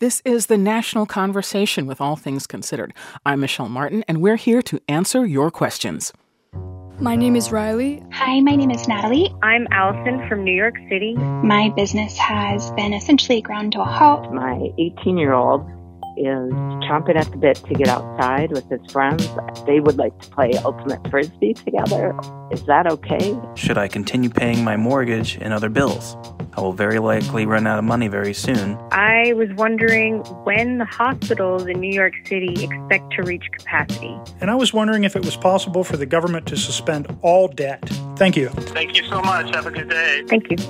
This is the National Conversation with All Things Considered. I'm Michelle Martin, and we're here to answer your questions. My name is Riley. Hi, my name is Natalie. I'm Allison from New York City. My business has been essentially ground to a halt. My 18-year-old is chomping at the bit to get outside with his friends. They would like to play ultimate frisbee together. Is that okay? Should I continue paying my mortgage and other bills? I will very likely run out of money very soon. I was wondering when the hospitals in New York City expect to reach capacity. And I was wondering if it was possible for the government to suspend all debt. Thank you. Thank you so much. Have a good day. Thank you.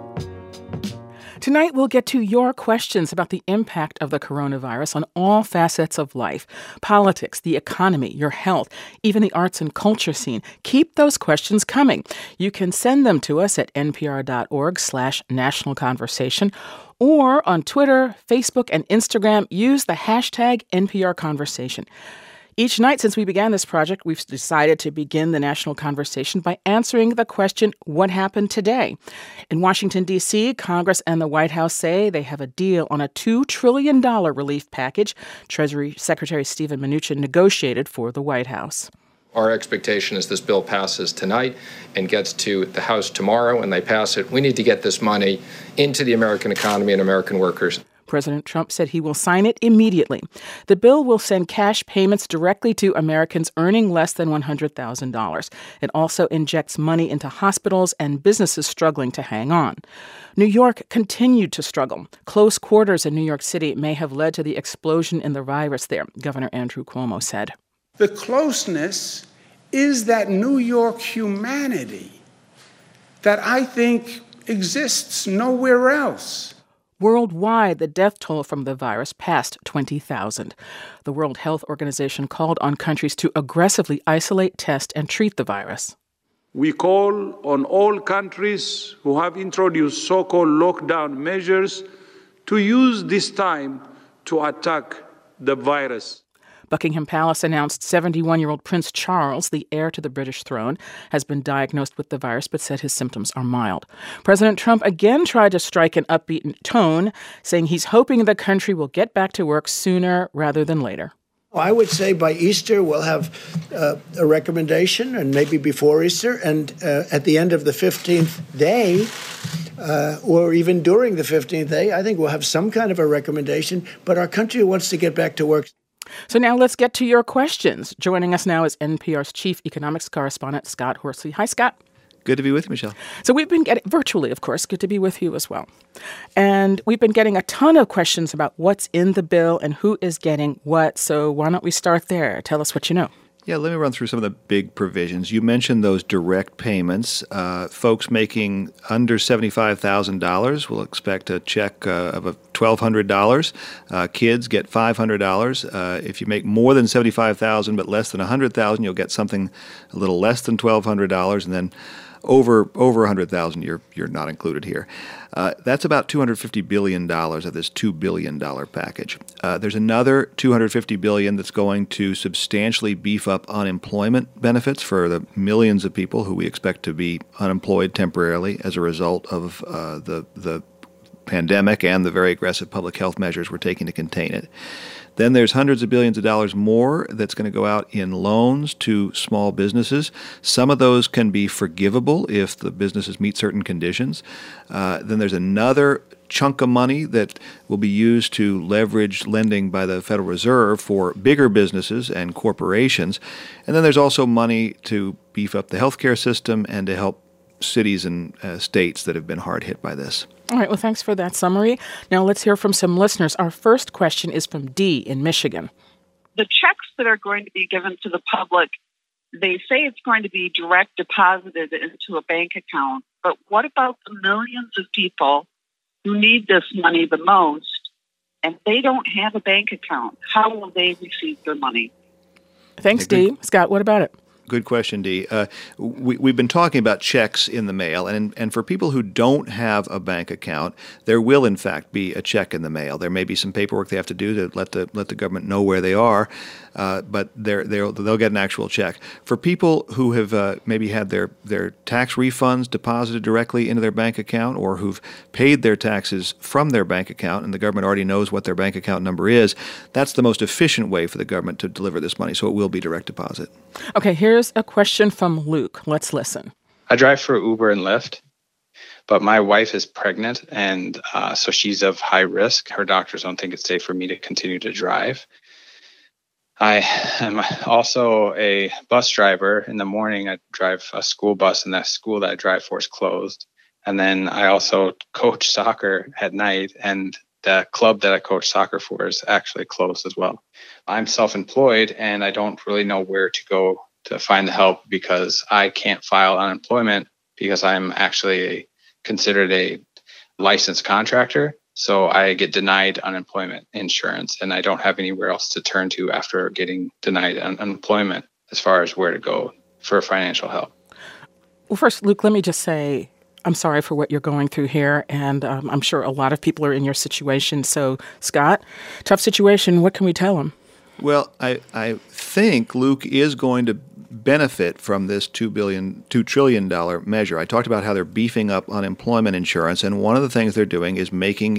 Tonight, we'll get to your questions about the impact of the coronavirus on all facets of life: politics, the economy, your health, even the arts and culture scene. Keep those questions coming. You can send them to us at npr.org/national conversation, or on Twitter, Facebook, and Instagram. Use the hashtag NPR Conversation. Each night since we began this project, we've decided to begin the national conversation by answering the question, what happened today? In Washington, D.C., Congress and the White House say they have a deal on a $2 trillion relief package Treasury Secretary Steven Mnuchin negotiated for the White House. Our expectation is this bill passes tonight and gets to the House tomorrow, and they pass it. We need to get this money into the American economy and American workers. President Trump said he will sign it immediately. The bill will send cash payments directly to Americans earning less than $100,000. It also injects money into hospitals and businesses struggling to hang on. New York continued to struggle. Close quarters in New York City may have led to the explosion in the virus there, Governor Andrew Cuomo said. The closeness is that New York humanity that I think exists nowhere else. Worldwide, the death toll from the virus passed 20,000. The World Health Organization called on countries to aggressively isolate, test, and treat the virus. We call on all countries who have introduced so-called lockdown measures to use this time to attack the virus. Buckingham Palace announced 71-year-old Prince Charles, the heir to the British throne, has been diagnosed with the virus but said his symptoms are mild. President Trump again tried to strike an upbeat tone, saying he's hoping the country will get back to work sooner rather than later. I would say by Easter we'll have a recommendation, and maybe before Easter, and at the end of the 15th day, or even during the 15th day, I think we'll have some kind of a recommendation, but our country wants to get back to work. So now let's get to your questions. Joining us now is NPR's chief economics correspondent, Scott Horsley. Hi, Scott. Good to be with you, Michelle. So we've been getting, virtually, of course, good to be with you as well. And we've been getting a ton of questions about what's in the bill and who is getting what. So why don't we start there? Tell us what you know. Yeah, let me run through some of the big provisions. You mentioned those direct payments. Folks making under $75,000 will expect a check of $1,200. Kids get $500. If you make more than $75,000 but less than $100,000, you'll get something a little less than $1,200, and then over $100,000, you're not included here. That's about $250 billion of this $2 billion package. There's another $250 billion that's going to substantially beef up unemployment benefits for the millions of people who we expect to be unemployed temporarily as a result of the pandemic and the very aggressive public health measures we're taking to contain it. Then there's hundreds of billions of dollars more that's going to go out in loans to small businesses. Some of those can be forgivable if the businesses meet certain conditions. Then there's another chunk of money that will be used to leverage lending by the Federal Reserve for bigger businesses and corporations. And then there's also money to beef up the healthcare system and to help cities and states that have been hard hit by this. All right. Well, thanks for that summary. Now let's hear from some listeners. Our first question is from Dee in Michigan. The checks that are going to be given to the public, they say it's going to be direct deposited into a bank account. But what about the millions of people who need this money the most and they don't have a bank account? How will they receive their money? Thanks, Dee. Scott, what about it? Good question, Dee. We've been talking about checks in the mail, and for people who don't have a bank account, there will in fact be a check in the mail. There may be some paperwork they have to do to let the government know where they are, but they'll get an actual check. For people who have maybe had their tax refunds deposited directly into their bank account, or who've paid their taxes from their bank account, and the government already knows what their bank account number is, that's the most efficient way for the government to deliver this money. So it will be direct deposit. Okay, here's a question from Luke. Let's listen. I drive for Uber and Lyft, but my wife is pregnant, and so she's of high risk. Her doctors don't think it's safe for me to continue to drive. I am also a bus driver. In the morning, I drive a school bus, and that school that I drive for is closed. And then I also coach soccer at night, and the club that I coach soccer for is actually closed as well. I'm self-employed, and I don't really know where to go to find the help because I can't file unemployment because I'm actually considered a licensed contractor. So I get denied unemployment insurance, and I don't have anywhere else to turn to after getting denied unemployment as far as where to go for financial help. Well, first, Luke, let me just say I'm sorry for what you're going through here, and I'm sure a lot of people are in your situation. So, Scott, tough situation. What can we tell them? Well, I think Luke is going to benefit from this $2 trillion measure. I talked about how they're beefing up unemployment insurance, and one of the things they're doing is making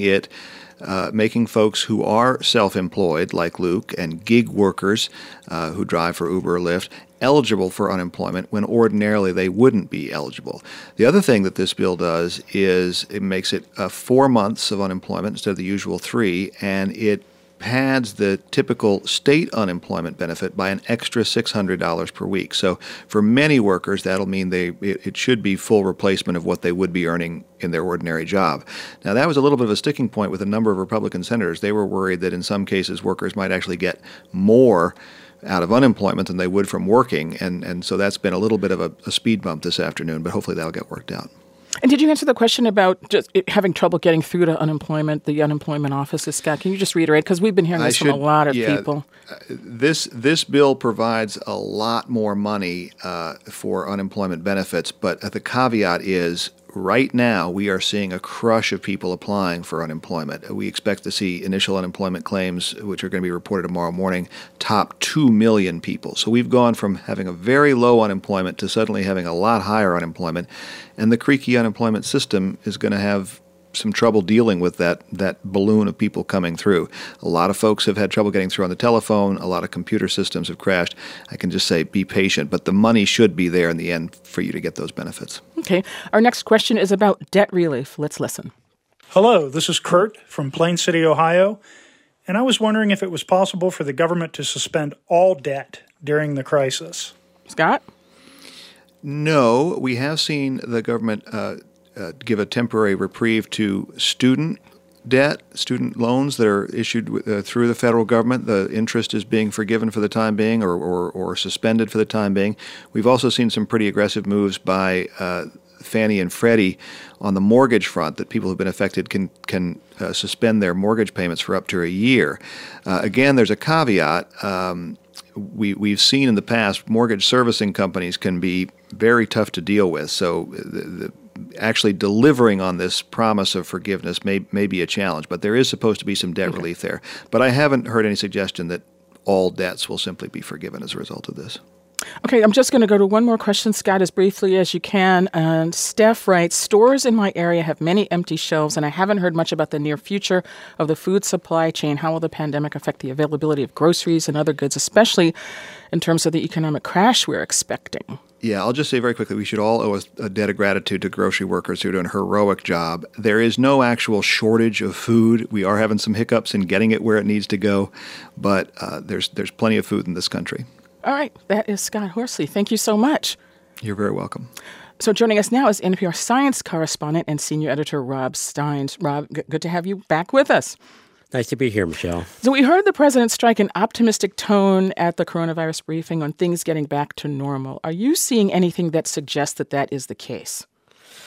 folks who are self-employed, like Luke, and gig workers who drive for Uber or Lyft, eligible for unemployment when ordinarily they wouldn't be eligible. The other thing that this bill does is it makes it 4 months of unemployment instead of the usual 3, and it pads the typical state unemployment benefit by an extra $600 per week. So for many workers, that'll mean it should be full replacement of what they would be earning in their ordinary job. Now, that was a little bit of a sticking point with a number of Republican senators. They were worried that in some cases workers might actually get more out of unemployment than they would from working, and so that's been a little bit of a speed bump this afternoon, but hopefully that'll get worked out. And did you answer the question about just having trouble getting through to unemployment, the unemployment offices, Scott? Can you just reiterate? Because we've been hearing this from a lot of people. This bill provides a lot more money for unemployment benefits, but the caveat is right now we are seeing a crush of people applying for unemployment. We expect to see initial unemployment claims, which are going to be reported tomorrow morning, top 2 million people. So we've gone from having a very low unemployment to suddenly having a lot higher unemployment, and the creaky unemployment system is going to have some trouble dealing with that balloon of people coming through. A lot of folks have had trouble getting through on the telephone. A lot of computer systems have crashed. I can just say be patient, but the money should be there in the end for you to get those benefits. Okay. Our next question is about debt relief. Let's listen. Hello, this is Kurt from Plain City, Ohio, and I was wondering if it was possible for the government to suspend all debt during the crisis. Scott? No, we have seen the government give a temporary reprieve to student debt, student loans that are issued through the federal government. The interest is being forgiven for the time being or suspended for the time being. We've also seen some pretty aggressive moves by Fannie and Freddie on the mortgage front that people who've been affected can suspend their mortgage payments for up to a year. Again, there's a caveat. We've seen in the past mortgage servicing companies can be very tough to deal with. So actually delivering on this promise of forgiveness may be a challenge, but there is supposed to be some debt relief there. But I haven't heard any suggestion that all debts will simply be forgiven as a result of this. Okay, I'm just going to go to one more question, Scott, as briefly as you can. And Steph writes, stores in my area have many empty shelves, and I haven't heard much about the near future of the food supply chain. How will the pandemic affect the availability of groceries and other goods, especially in terms of the economic crash we're expecting? Yeah, I'll just say very quickly, we should all owe a debt of gratitude to grocery workers who are doing a heroic job. There is no actual shortage of food. We are having some hiccups in getting it where it needs to go, but there's plenty of food in this country. All right, that is Scott Horsley. Thank you so much. You're very welcome. So joining us now is NPR science correspondent and senior editor Rob Steins. Rob, good to have you back with us. Nice to be here, Michelle. So we heard the president strike an optimistic tone at the coronavirus briefing on things getting back to normal. Are you seeing anything that suggests that is the case?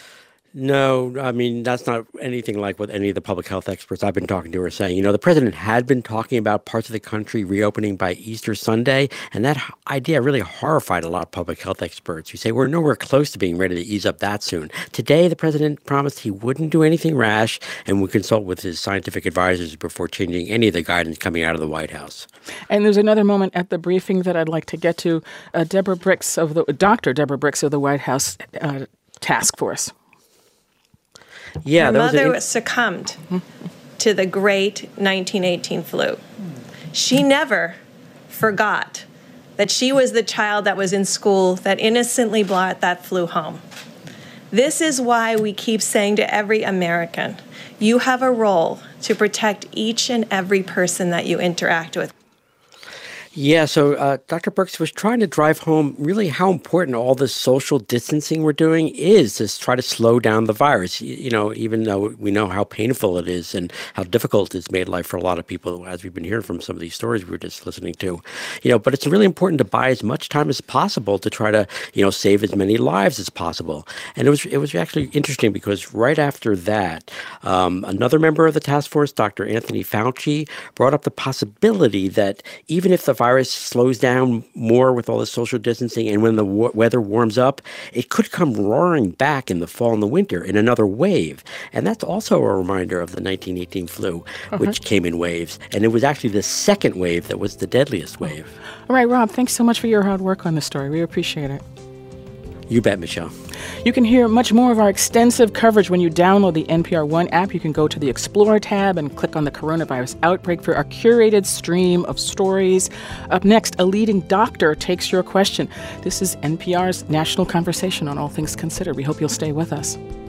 No, I mean, that's not anything like what any of the public health experts I've been talking to are saying. You know, the president had been talking about parts of the country reopening by Easter Sunday, and that idea really horrified a lot of public health experts who say we're nowhere close to being ready to ease up that soon. Today, the president promised he wouldn't do anything rash and would consult with his scientific advisors before changing any of the guidance coming out of the White House. And there's another moment at the briefing that I'd like to get to. Dr. Deborah Birx of the White House Task Force. Yeah, her mother succumbed to the great 1918 flu. She never forgot that she was the child that was in school that innocently brought that flu home. This is why we keep saying to every American, you have a role to protect each and every person that you interact with. Yeah, so Dr. Birx was trying to drive home really how important all this social distancing we're doing is to try to slow down the virus. You know, even though we know how painful it is and how difficult it's made life for a lot of people, as we've been hearing from some of these stories we were just listening to. You know, but it's really important to buy as much time as possible to try to, you know, save as many lives as possible. And it was actually interesting because right after that, another member of the task force, Dr. Anthony Fauci, brought up the possibility that even if the virus slows down more with all the social distancing and when the weather warms up, it could come roaring back in the fall and the winter in another wave. And that's also a reminder of the 1918 flu, which came in waves. And it was actually the second wave that was the deadliest wave. All right, Rob, thanks so much for your hard work on this story. We appreciate it. You bet, Michelle. You can hear much more of our extensive coverage when you download the NPR One app. You can go to the Explore tab and click on the coronavirus outbreak for our curated stream of stories. Up next, a leading doctor takes your question. This is NPR's National Conversation on All Things Considered. We hope you'll stay with us.